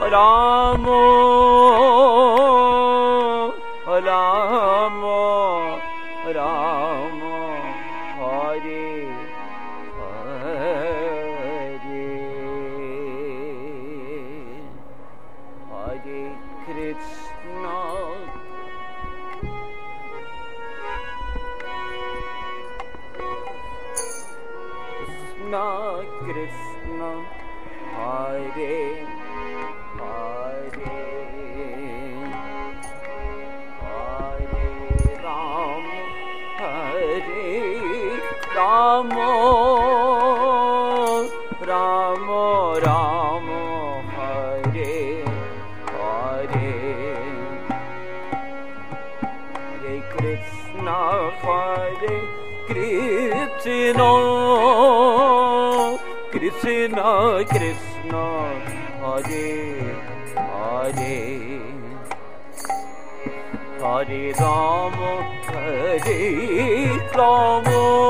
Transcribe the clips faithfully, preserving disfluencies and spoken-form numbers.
Ram Ram Ram Hare Hare Hare Krishna Krishna Krishna Hare Hare Hare Ram Hare Ram Ram Ram Hare Hare Hare Krishna Hare Krishna Krishna Krishna Hare Hare Hare Ram Hare Ram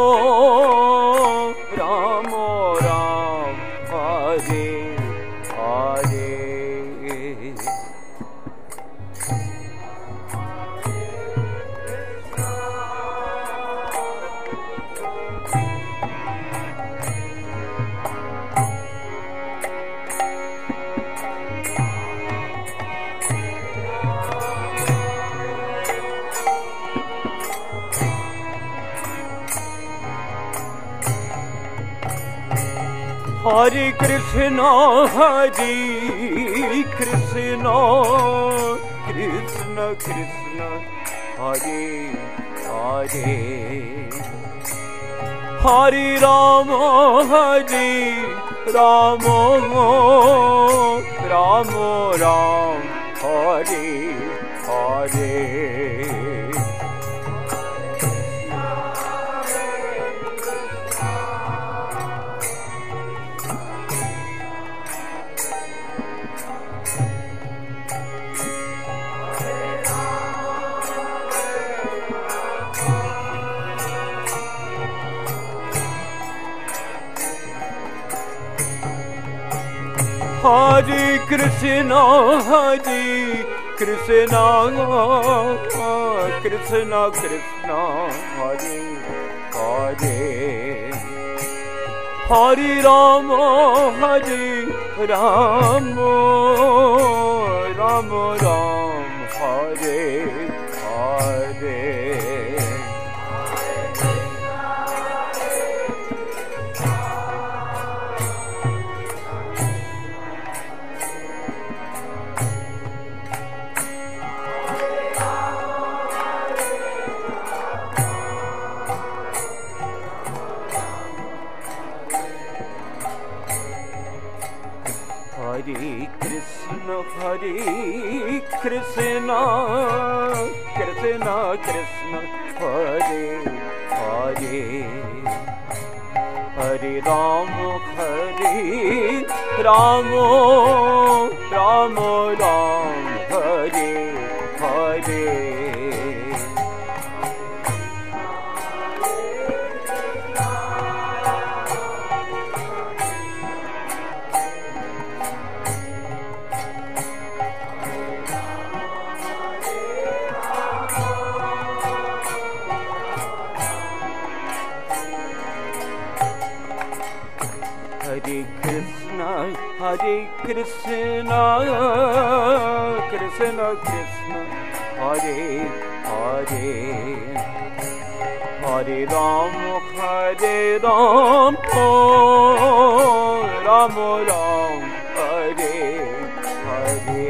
Ram Ram Hare Hare Hare Krishna, Hare Krishna, Krishna Krishna, Hare Hare, Hare Rama, Hare Rama, Rama Ram, Hare Hare. Hare Krishna, Hare Krishna, Krishna Krishna, Hare Hare, Hare Rama, Hare Rama, Rama Ram, Hare Hare. Hare Krishna, Hare Krishna, Krishna Krishna, Hare Hare, Hare Rama, Hare Rama, Rama Ram, Hare Hare. Hare Krishna, Hare Krishna, Krishna Krishna, Hare Hare, Hare Rama, Hare Rama, Rama Ram, Hare Hare.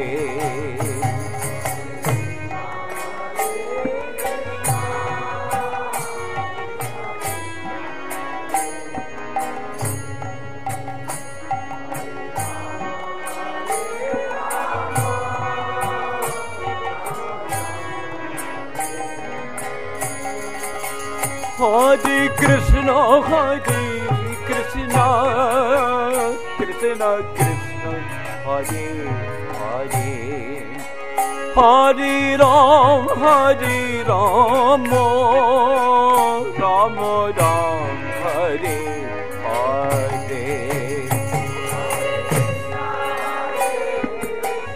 Hare Krishna, Hare Krishna, Krishna Krishna, Hare Hare, Hare Ram, Hare Rama, Rama Ram, Hare Hare.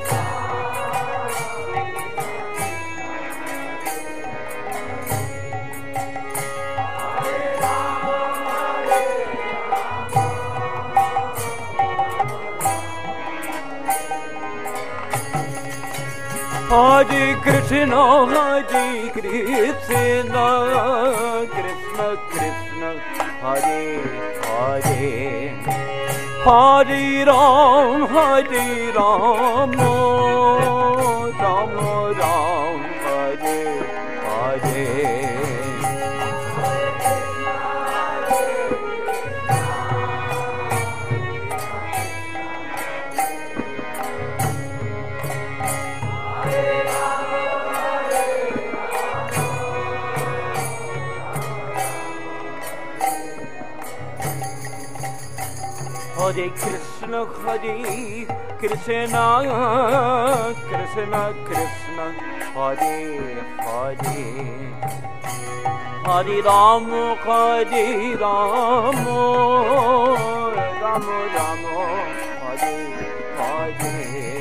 Hare Krishna, Hare Krishna, Krishna Krishna, Hare Hare, Hare Ram, Hare Rama, Rama Ram, Hare Hare. Hare Krishna, Hare Krishna, Krishna Krishna, Hare Hare, Hare Ram, Hare Rama, Rama Rama, Hare Hare.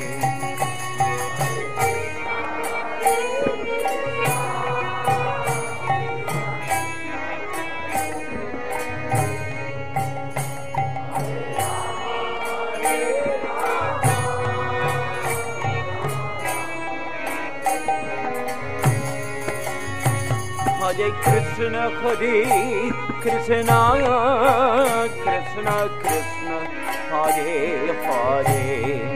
Hare Krishna, Hare Krishna, Krishna Krishna, Hare Hare,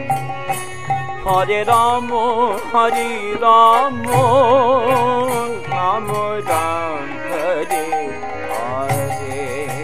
Hare Rama, Hare Rama, Rama Ram, Hare Hare.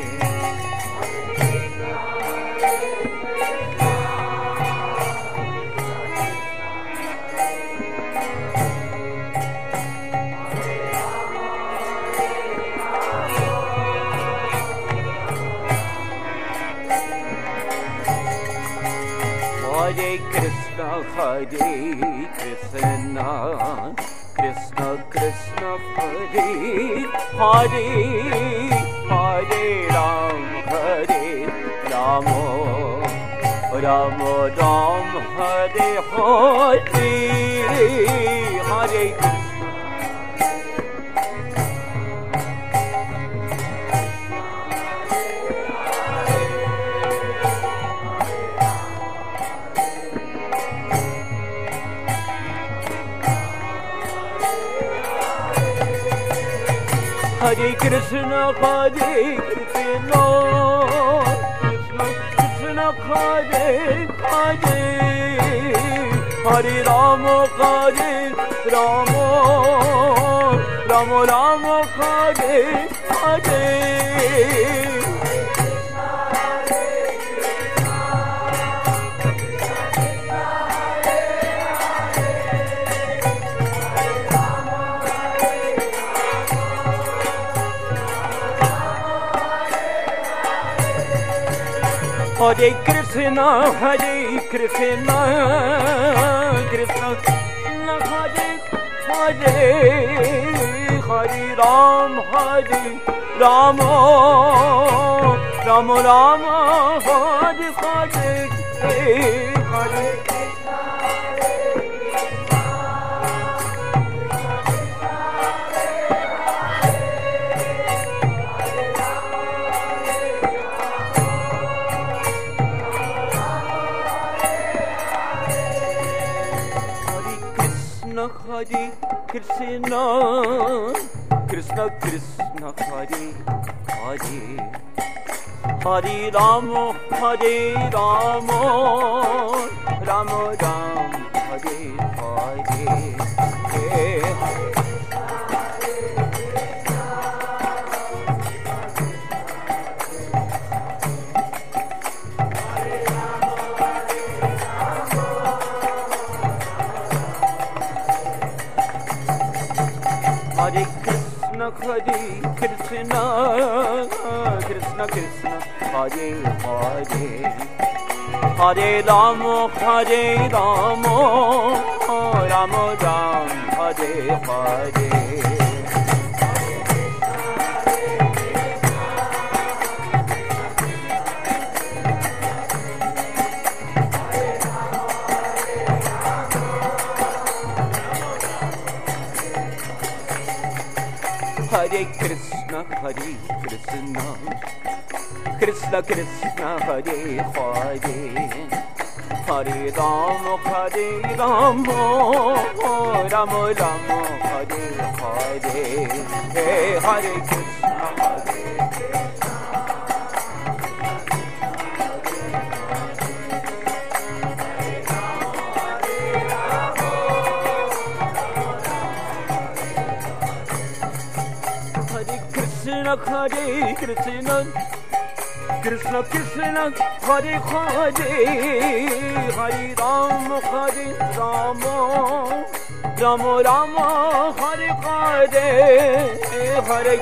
Hare Krishna, Hare Krishna, Krishna Krishna, Hare Hare, Hare Ram, Hare Rama, Rama Ram, Hare Hare, Hare Krishna. Hare Krishna, Hare Krishna, Krishna Krishna, Hare Hare, Hare Rama, Hare Rama, Rama Rama, Hare Hare. Hare Krishna, Hare Krishna, Krishna Krishna, Hare Hare, Hare Ram, Hare Rama, Rama Rama, Hare Hare, Hare Krishna, Hare Krishna, Krishna Krishna, Hare Hare, Hare Rama, Hare Rama, Rama Ram, Hare Hare. Hare Krishna, Hare Krishna, Krishna Krishna, Hare Hare, Hare Rama, Hare Rama, Rama Ram, Hare Hare. Hare Krishna, Hare Krishna, Krishna Krishna, Hare Hare, Hare Rama, Hare Rama, Rama Rama Hare Hare Hey Hare Krishna Hare Krishna Hare Krishna Krishna Krishna Hare Hare Hare Rama Hare Rama Rama Rama Hare Hare Hare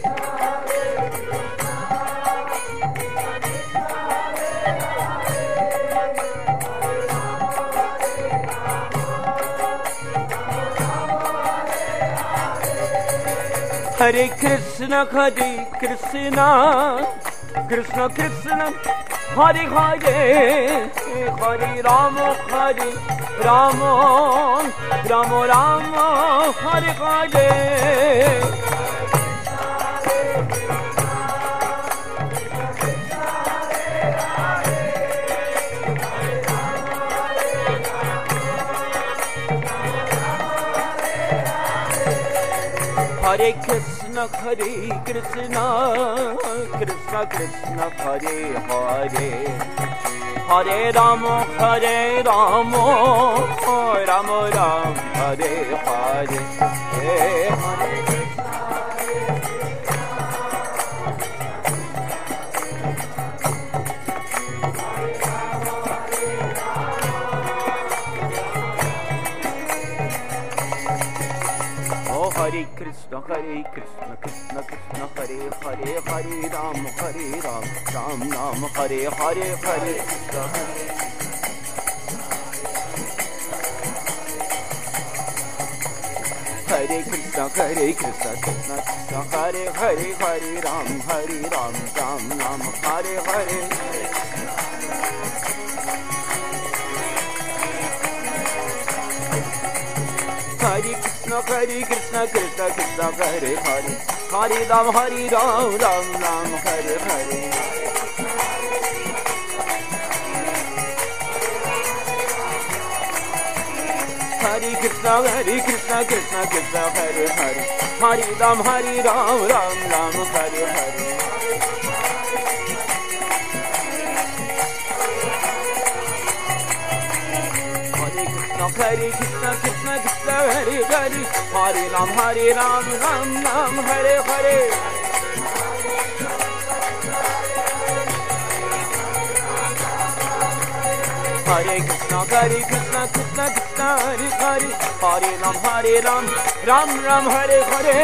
Hare Krishna Hare Krishna Krishna Krishna Hare Hare Hare Rama Hare Rama Rama Rama Hare Hare Hare Krishna Hare Krishna Krishna Krishna Hare Hare Hare Rama Hare Rama Rama Rama Hare Hare Hare Hare Krishna Hare Krishna Krishna Krishna Hare Hare Hare Ram Hare Ram Ram Ram Hare Hare Hare Krishna Hare Krishna Hare Krishna Krishna Krishna Hare Hare Hare Ram Hare Ram Ram Ram Hare Hare Hare Krishna Hare Krishna Krishna Krishna Hare Hare Hare Ram Hare Ram Ram Ram Hare Hare Hare Krishna Hare Krishna Krishna Krishna Hare Hare Hare Ram Hare Ram Ram Ram Hare Hare Hare Krishna Krishna Krishna Hare Hare Hare Ram Hare Ram Ram Ram Hare Hare Hare Krishna Hare Krishna Krishna Krishna Hare Hare Hare Ram Hare Ram Ram Ram Hare Hare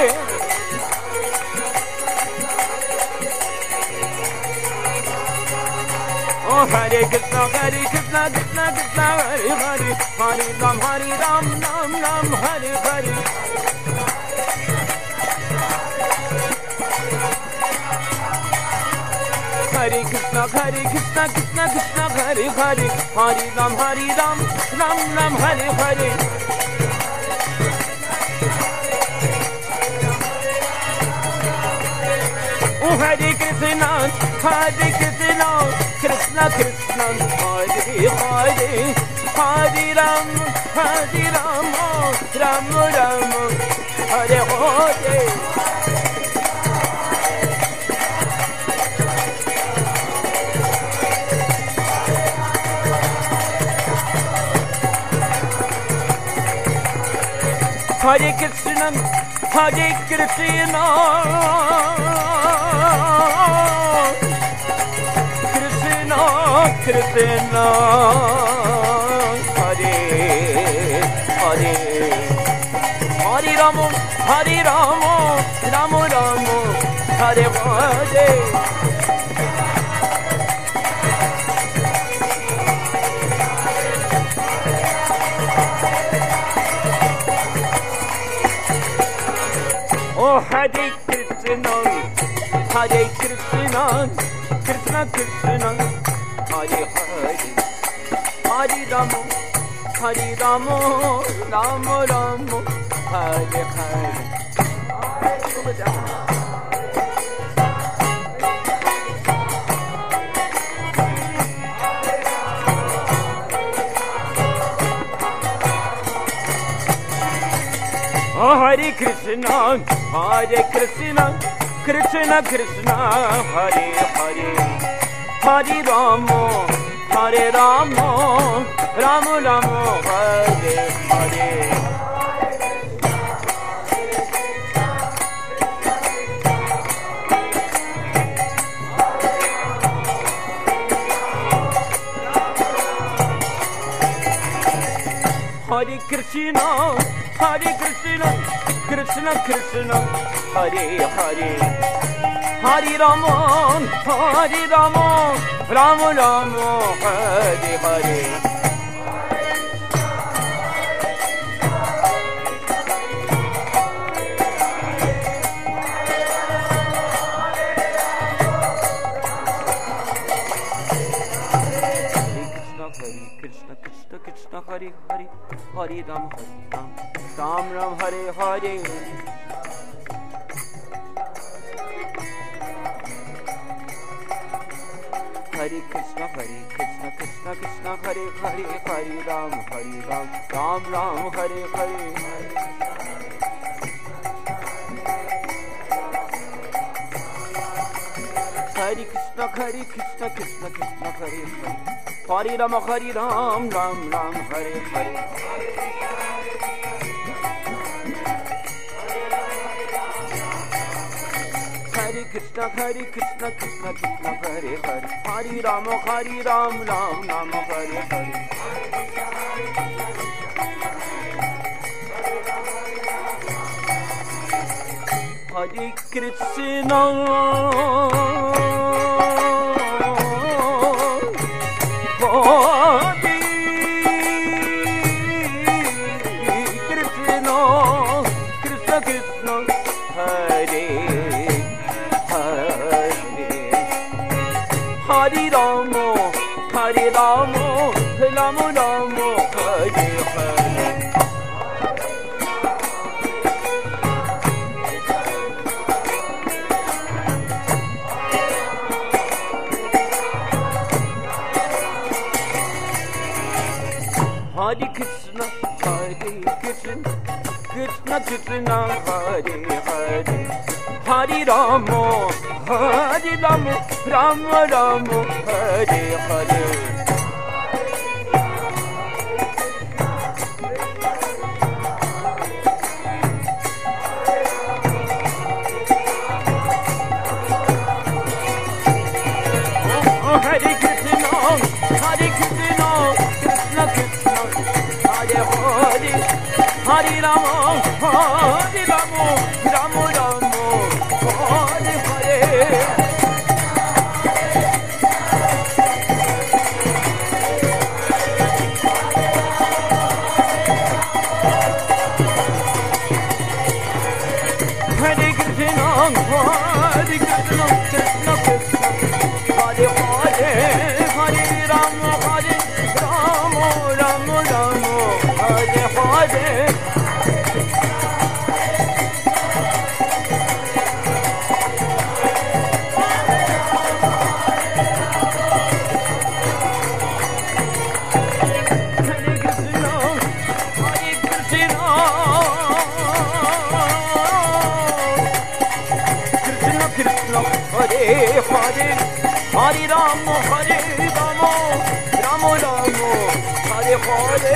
Oh Hare Krishna Hare Krishna Krishna Krishna Hare Hare Hare Ram Hare Ram Ram Ram Hare Hare Hare Krishna Hare Krishna Krishna Krishna Hare Hare Hare Ram Hare Ram Ram Ram Hare Hare Oh Hare Krishna Hare Krishna Krishna Krishna Hare Hare Hare Ram Hare Ram Ram Ram Hare Hare Hare Krishna Hare Krishna Krishna Krishna Hare Hare Hare Rama Hare Rama Rama Rama Hare Hare Oh Hare Krishna Hare Krishna Krishna Krishna Hare Hare Hare Rama Hare Rama Rama Rama Hare Hare Hare Krishna, Hare Krishna, Krishna Krishna, Hare Hare, Hare Rama, Hare Rama, Rama Rama, Hare Hare. Hare Krishna, Hare Krishna, Krishna Krishna, Hare Hare, Hare Rama, Hare Rama, Rama Rama, Hare Hare. Hare Hare, Hare Ram, Hare Ram, Ram Ram, Hare Hare. Hare Krishna, Hare Krishna, Krishna Krishna, Hare Hare, Hare Ram, Hare Ram, Ram Ram, Hare Hare. Hare Krishna, Hare Krishna, Krishna Krishna, Hare Hare. Hare Rama, Hare Ram, Ram Ram, Hare Hare. Hare Krishna, Hare Krishna, Krishna Krishna, Hare Hare. Hare Rama, Hare Ram, Ram Ram, Hare Hare. Hare Krishna, Hare Krishna, Krishna Krishna, Hare Hare, Hare Rama, Hare Rama, Rama Rama, Hare Hare. Hare Krishna, Hare Krishna, Krishna Krishna, Hare Hare, Hare Rama, Hare Rama, Rama Rama, Hare Hare. Hare Krishna, Hare Krishna, Krishna Krishna, Hare Hare, Hare Rama, Hare Rama, Rama Rama, Hare Hare. Hare Krishna, Hare Krishna, Krishna Krishna, Hare Hare, Hare Rama, Hare Rama, Rama Rama, Hare Hare. Hare Hare, Hare Rama, Hare Rama, Rama Rama, Hare Hare.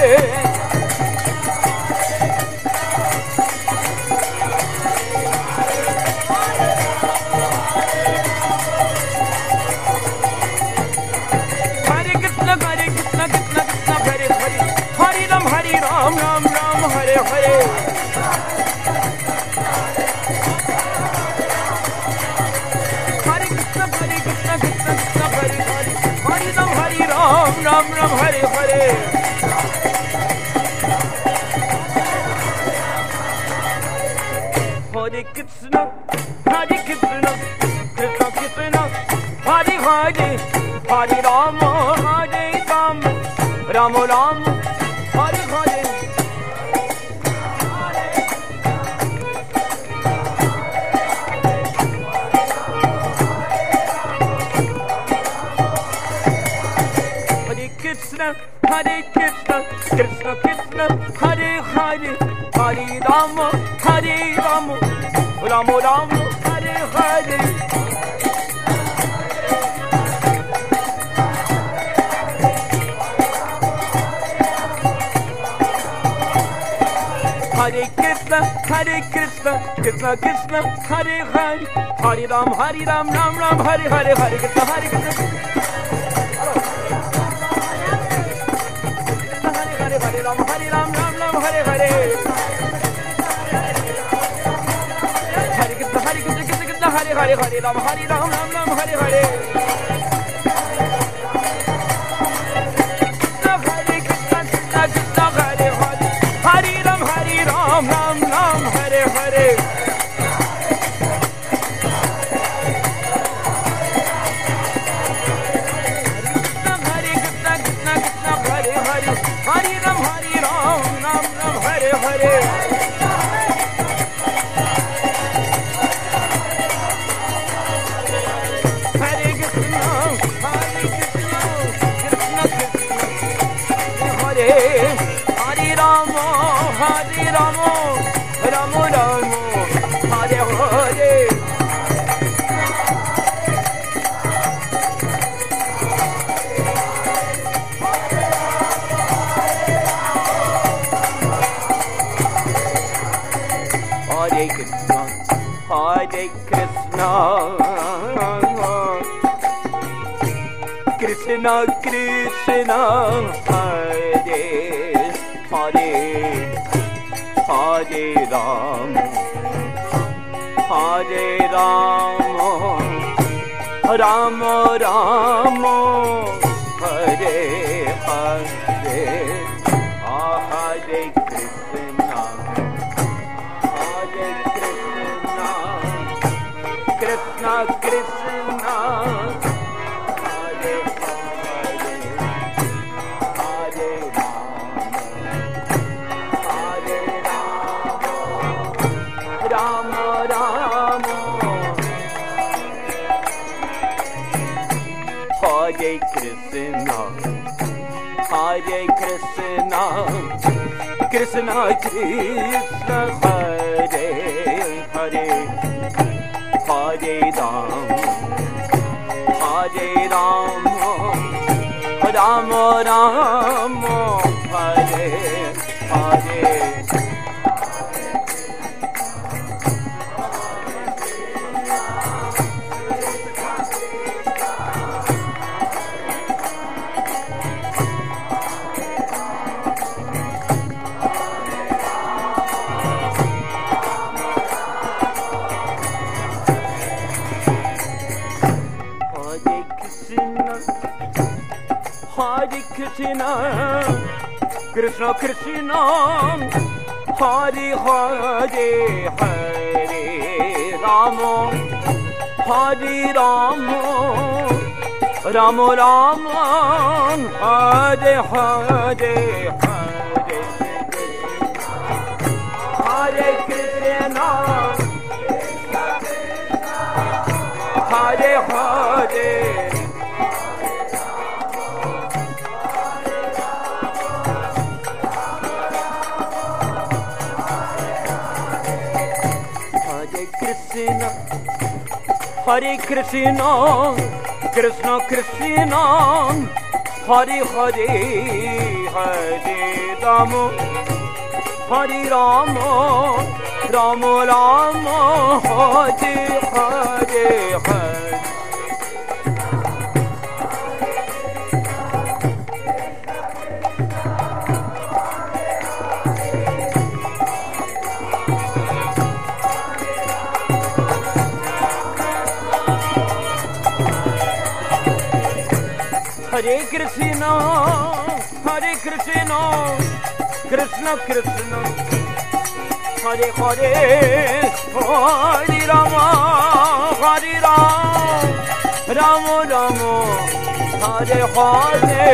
Hare Krishna, Hare Krishna, Krishna Krishna, Hare Hare, Hare Ram, Hare Ram, Ram Ram, Hare Hare. Ram Ram Ram, Hare Hare. Hare Krishna, Hare Krishna, Krishna Krishna, Hare Hare, Hare Rama, Hare Rama, Rama Rama, Hare Hare. Krishna, Hare Krishna, Krishna Krishna, Hare Hare, Hari Ram, Hari Ram, Ram Ram, Hare Hare. Hare Krishna, Hare Krishna, Krishna Krishna, Hare Hare, Hare Ram, Hare Ram, Ram Ram, Hare Hare, Hare Krishna, Hare Krishna, Hare Hare, Hare Ram, Hare Ram, Ram Ram, Hare Hare, Hare Krishna, Hare Krishna, Krishna Krishna, Hare Hare, Hare Ram, Hare Ram, Ram Ram, Hare Hare. Ram Ram Ram Hare Hare. Hare Krishna Krishna Krishna Hare Hare. Hare Ram Hare Ram Ram Ram Hare Hare. Hare Krishna Hare Krishna Krishna Krishna Hare Hare Ram Hare Ramo, Ramo Ramo, Hare Hare. Hare Krishna, Hare Krishna, Krishna Krishna, Hare Hare. Hare Ram, Hare Ram, Ram Ram, Hare Hare. Hare Krishna, Hare Krishna, Krishna Krishna, Hare Hare, Hare Ram, Ram, Hare Krishna, Hare Krishna, Krishna Krishna, Hare Hare, Hare Ram, Hare Ram, Ram Ram, Hare Hare. Hare Krishna, Krishna Krishna, Hare Hare, Hare Rama, Hare Rama, Rama Rama, Hare Hare, Hare Hare Krishna, Hare Hare. Krishna, Hare Krishna, Krishna Krishna, Hare Hare, Hare Rama, Hare Rama, Rama Rama, Hare Hare, Hare. Hare Krishna, Hare Krishna, Krishna Krishna, Hare Hare, Hare Rama, Hare Ram, Rama Rama, Hare Hare.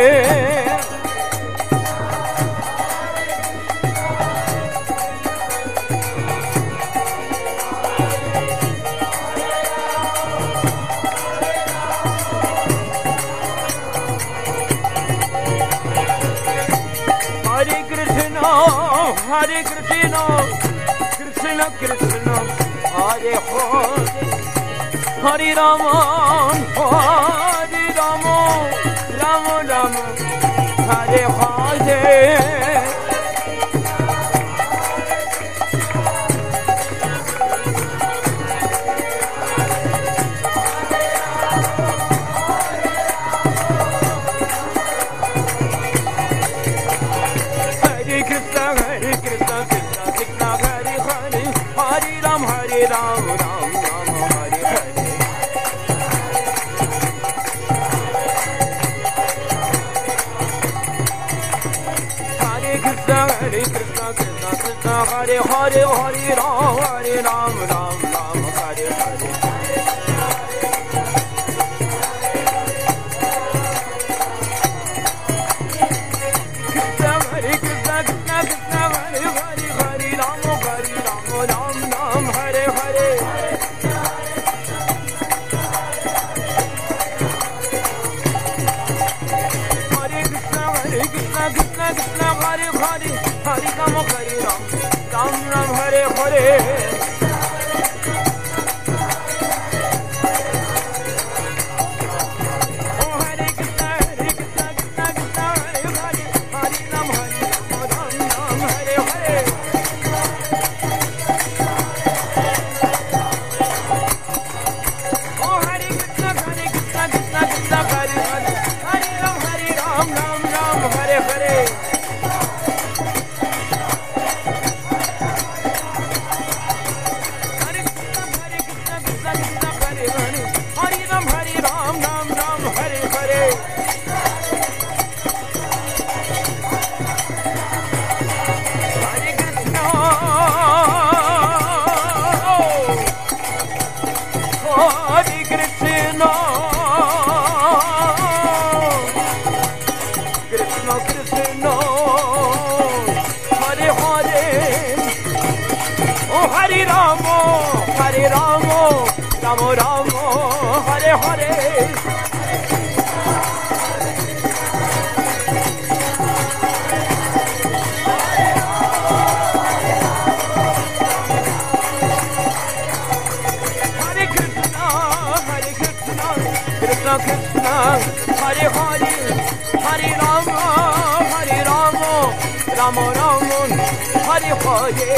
Hare Krishna, Krishna Krishna, Hare Hare, Hare Rama, Hare Rama, Rama Rama, Hare Hare. Ram Ram Ram Hare Hare. Hare Krishna Hare Krishna Krishna Krishna Hare Hare Hare Ram Hare Ram Ram Ram Hare Hare. Krishna Hare Krishna Krishna Krishna Hare Hare Hare Ram Hare Ram Ram Ram Hare Hare. Hare Krishna Hare Krishna Krishna Krishna Hare Hare Hare Ram Hare Ram Ram Ram Hare Hare. Hare Rama, Hare Rama, Rama Rama, Hare Hare. Hare Krishna, Hare Krishna, Krishna Krishna, Hare Hare, Hare Rama, Hare Rama, Rama Rama, Hare Hare.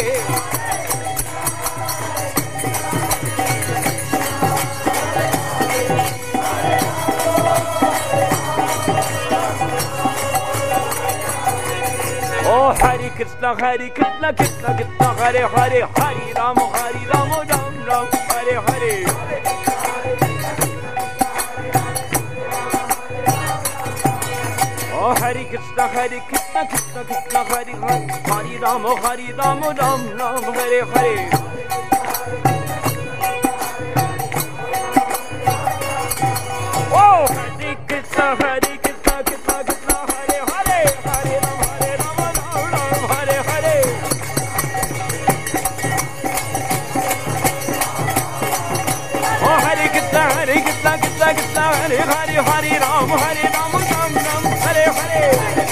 Oh, Hare Krishna, Hare Krishna, Krishna Krishna, Hare Hare, Hare Rama, Hare Rama, Ram Ram, Hare Hare. Oh, Hare Krishna, Hare Krishna, Krishna Krishna, Hare Hare, Hare Rama, Hare Rama, Ram Ram, Hare Hare. Oh, Hare Krishna, Hare Krishna, Krishna Krishna, Hare Hare, Hare Rama, Hare Rama, Ram Ram, Hare Hare. Oh, Hare Krishna, Hare Krishna, Krishna Krishna, Hare Hare, Hare Rama, Hare Rama, Ram Ram, Hare Hare.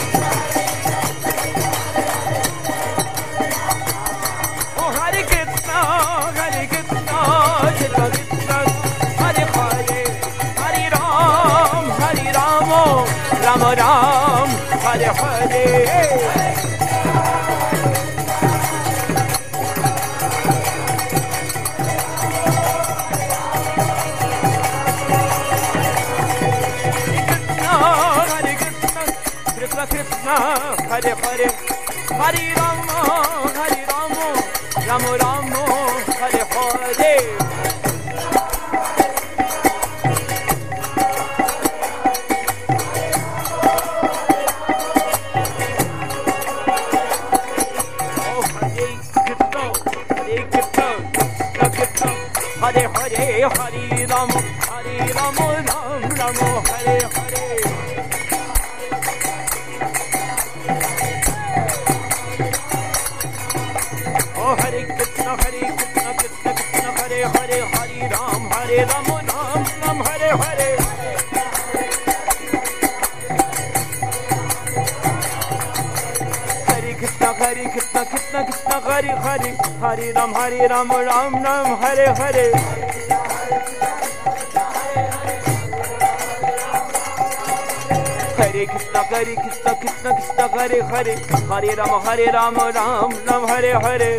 Oh, Hare Krishna, Hare Krishna, Krishna Krishna, Hare Hare, Hare Ram, Hare Rama, Rama Ram, Hare Hare. Krishna Krishna, Hare Hare, Hare Rama, Hare Rama, Rama Rama, Hare Hare. Oh, Hare Krishna, Hare Krishna, Krishna Krishna, Hare Hare, Hare Rama, Hare Rama, Ram Rama, Hare Hare. Oh, Hare Krishna, Hare Krishna, Krishna Krishna, Hare Hare, Hare Ram, Hare Rama, Ram Ram, Hare Hare. Hare Krishna, Hare Krishna, Krishna Krishna Hare Hare Hare Ram Hare Ram Ram Ram Hare Hare Hare Krishna Hare Krishna Krishna Krishna Hare Hare Hare Ram Hare Ram Ram Ram Hare Hare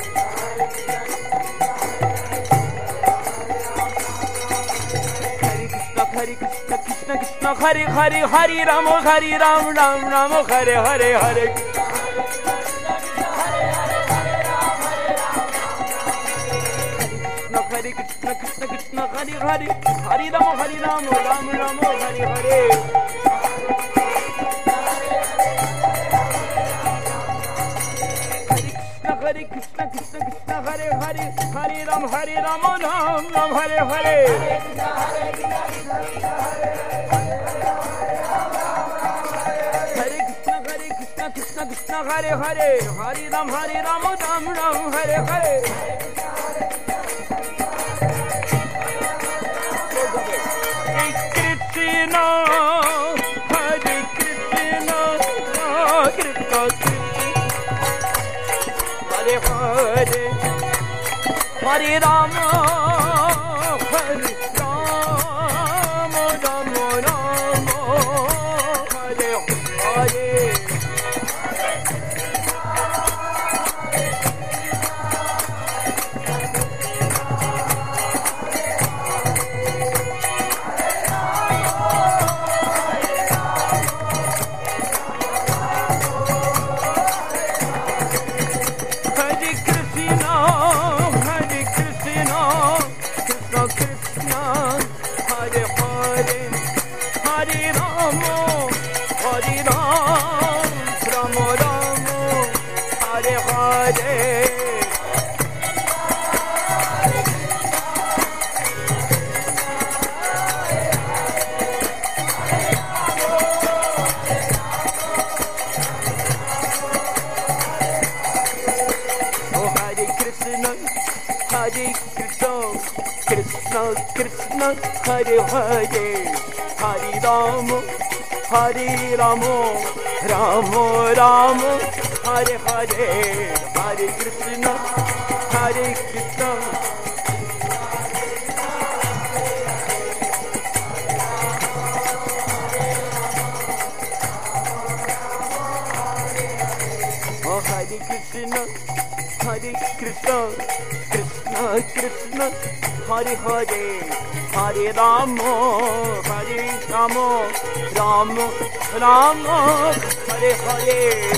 Hare Krishna Krishna Krishna Hare Hare Hare Ram Hare Ram Ram Ram Hare Hare Hare Hare Krishna Krishna Krishna Hare Hare Hare Ram Hare Ram Ram Ram Hare Hare Hare Krishna Krishna Krishna Hare Hare Hare Ram Hare Ram Ram Ram Hare Hare Hare Krishna Hare Krishna Krishna Krishna Hare Hare Hare Ram Hare Ram Ram Ram Hare Hare Krishna Hare Krishna Krishna Hare Hare Hare Rama Hare Rama Rama Rama Hare Hare Krishna Hare Hare Hare Rama Hare Rama Rama Rama Hare Hare Hare Krishna Hare Krishna Oh Hare Krishna Hare Krishna Krishna Krishna Hare Hare Hare Rama Hare Rama Rama Rama Hare Hare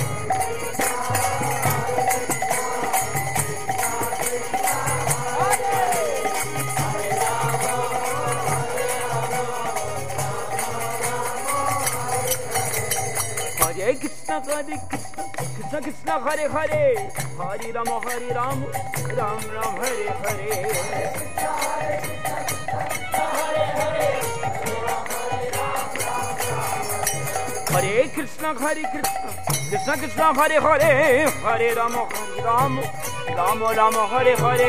Hare Krishna Hare Krishna Krishna Krishna Hare Hare Hare Rama Hare Rama Ram Ram Hare Hare Hare Krishna Hare Krishna Krishna Krishna Hare Hare Hare Rama Hare Rama Rama Rama Hare Hare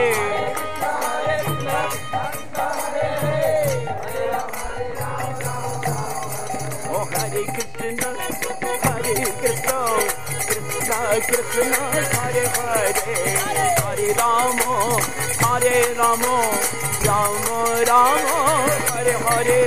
Oh Hare Krishna Hare Krishna Krishna Krishna Hare Hare Hare Rama Hare Rama Rama Rama Hare Hare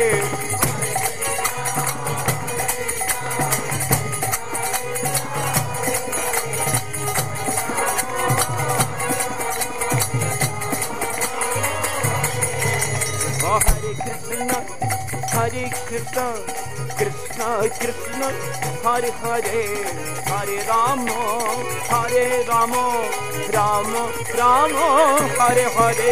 Hare Krishna Krishna Krishna Hare Hare Hare Rama Hare Rama Rama Rama Hare Hare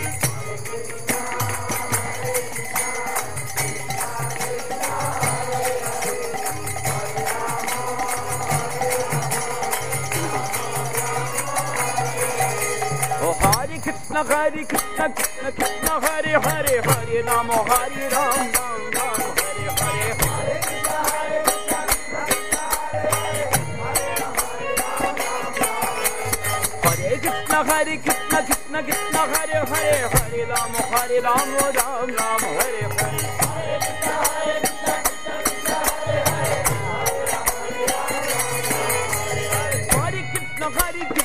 Oh Hare Krishna Hare Krishna Krishna Krishna Hare Hare Hare Rama Hare Ram Ram Ram Hare Hare Hare Krishna Hare Krishna Krishna Krishna Hare Hare Hare Rama Hare Ram Ram Ram Hare Hare Hare Krishna Hare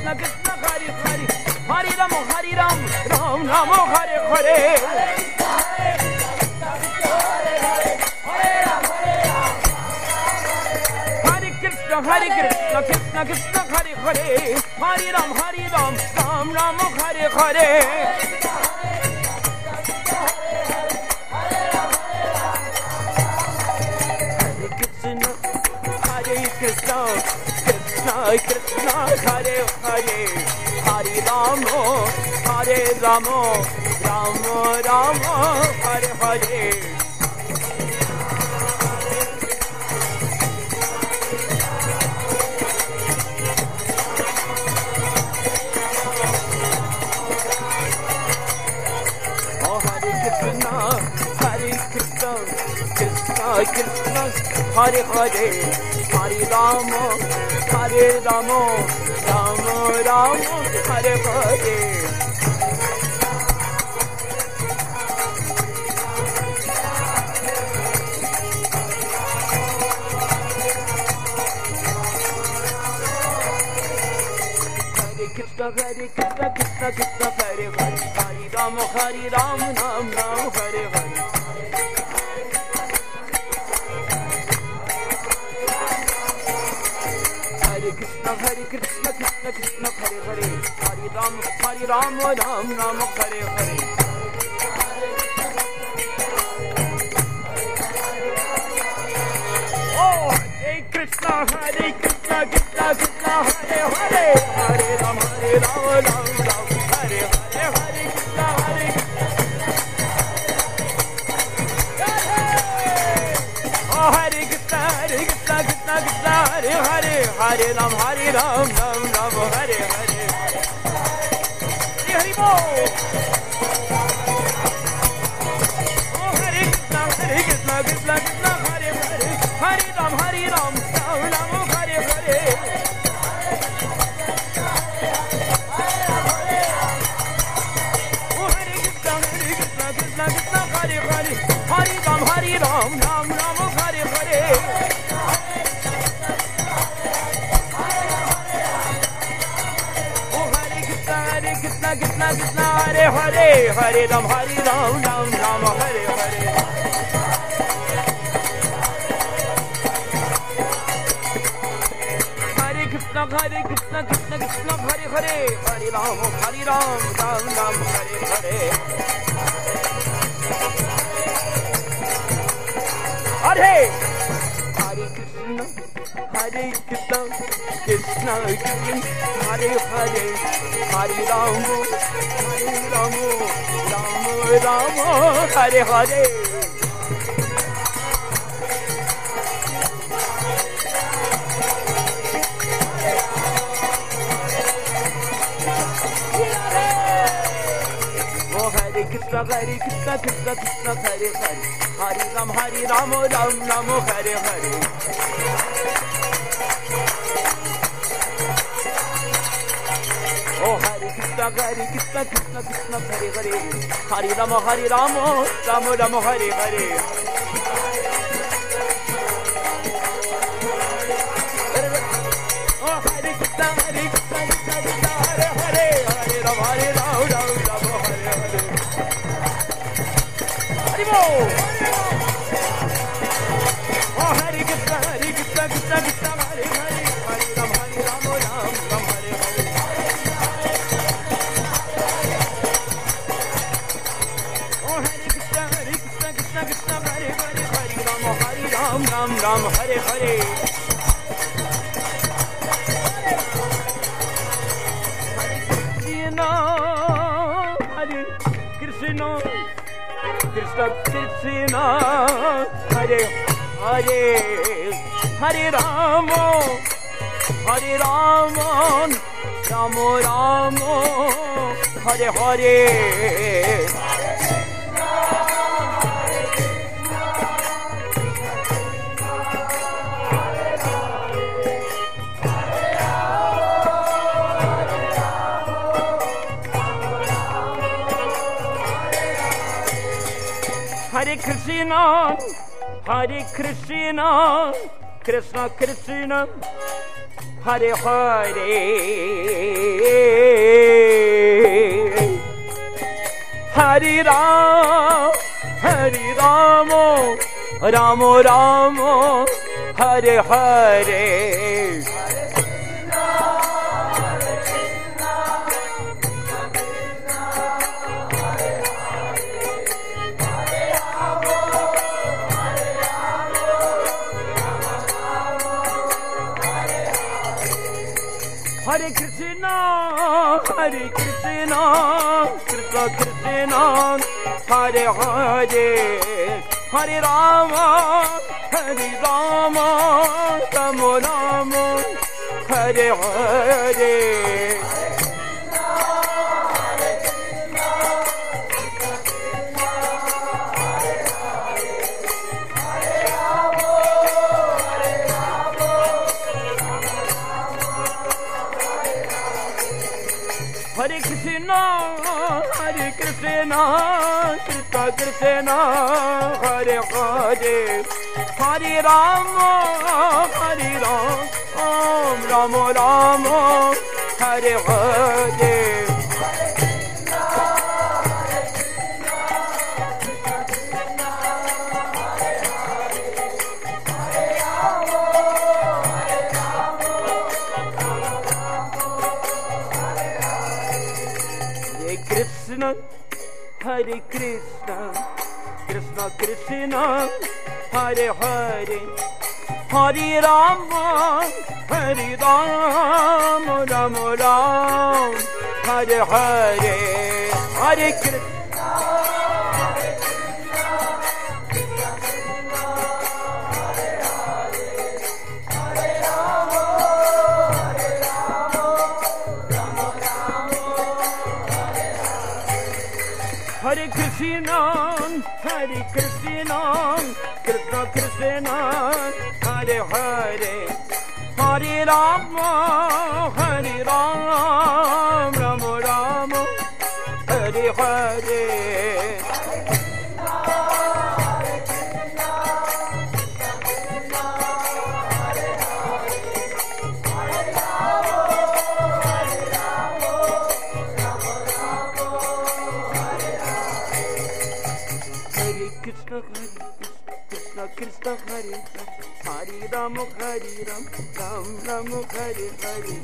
Krishna Krishna Hare Hare Hare Rama Hare Ram Ram Rama Hare Hare Hare Krishna Hare Krishna Krishna Krishna Hare Hare Hare Ram Hare Ram Ram Rama Hare Hare Krishna, Krishna, Krishna, Hare Hare, Hare Rama, Hare Rama, Rama Rama, Hare Hare. Oh Hare Krishna, Hare Krishna, Krishna, Krishna, Hare Hare. Hare Rama, Hare Rama, Rama Rama, Hare Hare. Hare Krishna, Hare Krishna, Krishna Krishna, Hare Hare. Hare Rama, Hare Rama, Ram Ram, Hare Hare. Hare Krishna, Krishna Krishna, Hare Hare, Hare Ram, Hare Ram, Ram Ram, Hare Hare. Oh, Hare Krishna, Hare Krishna, Krishna Krishna, Hare Hare, Hare Ram, Hare Ram, Ram Ram, Hare Hare, Hare Krishna, Hare Oh, Hare Krishna, Hare Krishna, Krishna Krishna, Hare Hare, Hare Ram, Hare Ram, Ram Ram, Hare Hare. Hare Bol. Oh, Hare Krishna, Hare Krishna, Krishna Krishna, Hare Hare, Hare Ram, Hare Ram, Ram Ram, Hare Hare. Oh, Hare Krishna, Hare Krishna, Krishna Krishna, Hare Hare, Hare Ram, Hare Ram, Ram Ram, Hare Hare. Krishna Krishna Krishna Hare Hare, Hare Ram, Hare Ram, Ram Ram, Hare Hare. Hare Krishna, Hare Krishna, Krishna Krishna, Hare Hare, Hare Ram, Hare Ram, Ram Ram, Hare Hare. Hare Hare Krishna, Hare Krishna, Krishna Krishna, Hare Hare, Hare Rama, Hare Rama, Rama Rama, Hare Hare. Oh Hare Krishna, Hare Krishna, Krishna Krishna, Hare Hare, Hare Ram, Hare Rama, Ram Rama, Hare Hare. Oh Hare Krishna, Hare Krishna, Krishna Krishna, Hare Hare, Hare Rama, Hare Rama, Rama Rama, Hare Hare. Oh Hare Krishna, Hare Krishna, Krishna Krishna, Hare Hare, Hare Rama, Hare Rama, Rama Rama, Hare Hare. Hare Bol. Oh Hare Krishna, Hare Krishna, Krishna Krishna, Hare Hare, Hare Rama, Hare Rama, Ram Ram, Hare Hare. Oh Hare Krishna, Hare Krishna, Krishna Krishna, Hare Hare, Hare Rama, Hare Ram, Ram Ram, Hare Hare. Krishna, Krishna Krishna, Hare Hare, Hare Rama, Hare Rama, Rama Rama, Hare Hare. Hare Krishna, Hare Krishna, Krishna Krishna, Hare Hare, Hare Ram, Hare Ram, Ram Ram, Hare Hare. Hare Krishna, Hare Krishna, Krishna Krishna, Hare Hare, Hare Rama, Hare Rama, Rama Rama, Hare Hare. Hare Krishna, Hare Krishna, Krishna Krishna, Hare Hare, Hare Rama, Hare Rama, Rama Rama, Hare Hare. Krishna, Hare Krishna, Krishna Krishna, Hare Hare, Hare Rama, Hare Rama, Rama Rama, Hare Hare, Hare Krishna. Hare Krishna, Hare Krishna, Krishna Krishna, Hare Hare, Hare Rama, Hare Rama, Rama Rama, Hare Hare. Krishna, Krishna, Hare Hare Ram, Hare Ram, Ram Ram, Hare Hare.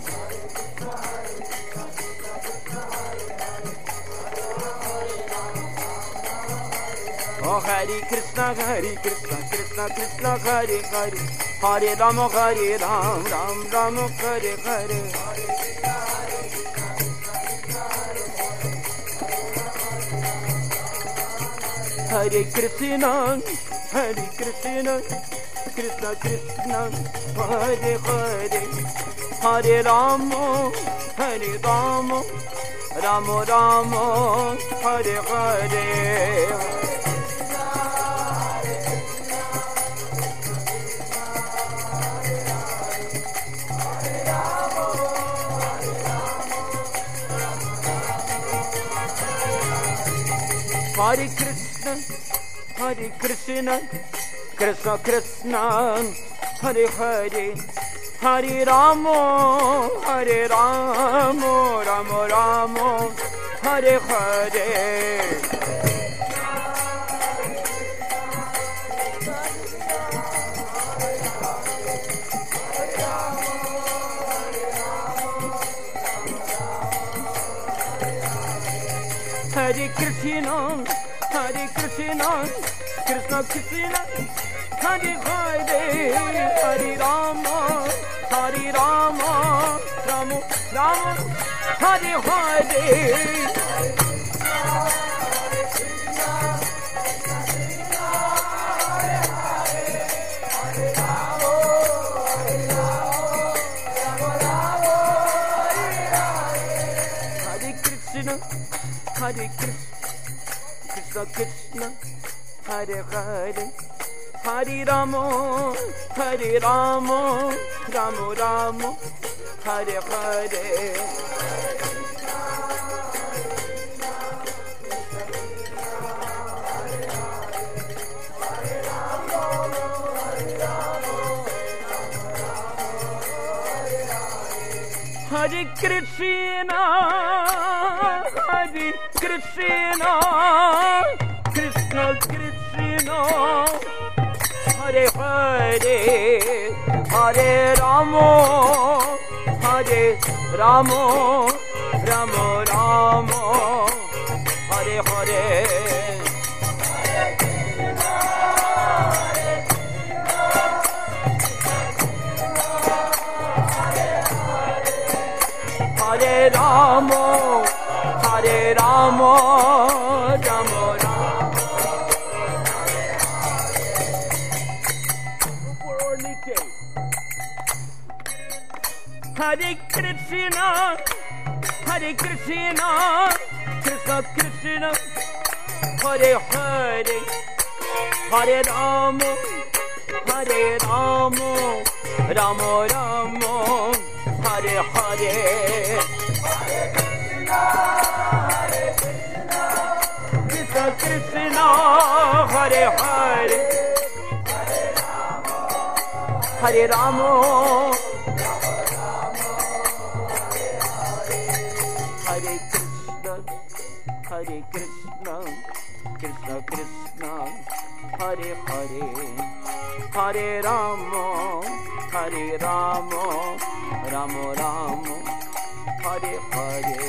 Oh Hare Krishna, Hare Krishna, Krishna Krishna, Hare Hare, Hare Ram, Hare Ram, Ram Ram, Hare Hare. Hare Krishna, Hare Krishna, Krishna Krishna, Hare Hare, Hare Rama, Hare Rama, Rama Rama, Hare Hare. Hare Krishna, Hare Krishna, Krishna Krishna, Hare Hare, Hare Rama, Hare Rama, Rama Rama, Hare Hare. Hare Krishna, Hare Krishna, Krishna Krishna, Hare Hare, Hare Rama, Hare Rama, Rama Rama, Hare Hare. Hare Krishna, Krishna Krishna, Hare Hare, Hare Rama, Hare Rama, Rama Rama, Hare Hare. Hare Krishna, Krishna, Hare Krishna, Krishna Krishna, Hare Hare, Hare Rama, Hare Rama, Rama Rama, Hare Hare. Hare Rama, Hare Rama, Rama Rama. Upar aur niche. Hare Krishna, Hare Krishna, Krishna Krishna, Hare Hare, Hare Rama, Hare Rama, Rama Rama, Hare Hare. Krishna Krishna, Hare Hare, Hare Rama, Hare Krishna, Hare Krishna, Krishna Krishna, Hare Hare, Hare Rama, Hare Rama, Rama Rama, Hare Hare.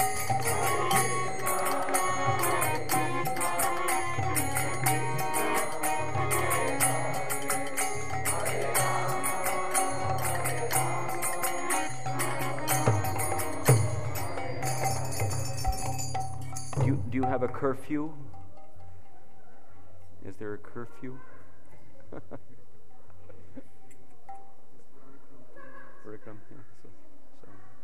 Do you, do you have a curfew? Is there a curfew? Verticum, yeah, so.